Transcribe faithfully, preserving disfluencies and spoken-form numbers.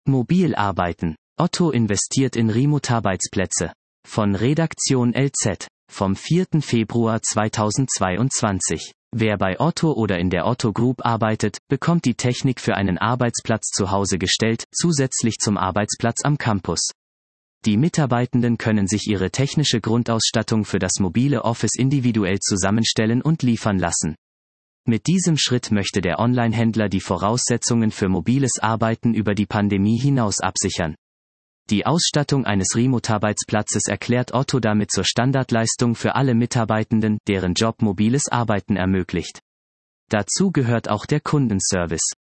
Mobil arbeiten. Otto investiert in Remote-Arbeitsplätze. Von Redaktion L Z. Vom vierten Februar zweitausendzweiundzwanzig. Wer bei Otto oder in der Otto Group arbeitet, bekommt die Technik für einen Arbeitsplatz zu Hause gestellt, zusätzlich zum Arbeitsplatz am Campus. Die Mitarbeitenden können sich ihre technische Grundausstattung für das mobile Office individuell zusammenstellen und liefern lassen. Mit diesem Schritt möchte der Online-Händler die Voraussetzungen für mobiles Arbeiten über die Pandemie hinaus absichern. Die Ausstattung eines Remote-Arbeitsplatzes erklärt Otto damit zur Standardleistung für alle Mitarbeitenden, deren Job mobiles Arbeiten ermöglicht. Dazu gehört auch der Kundenservice.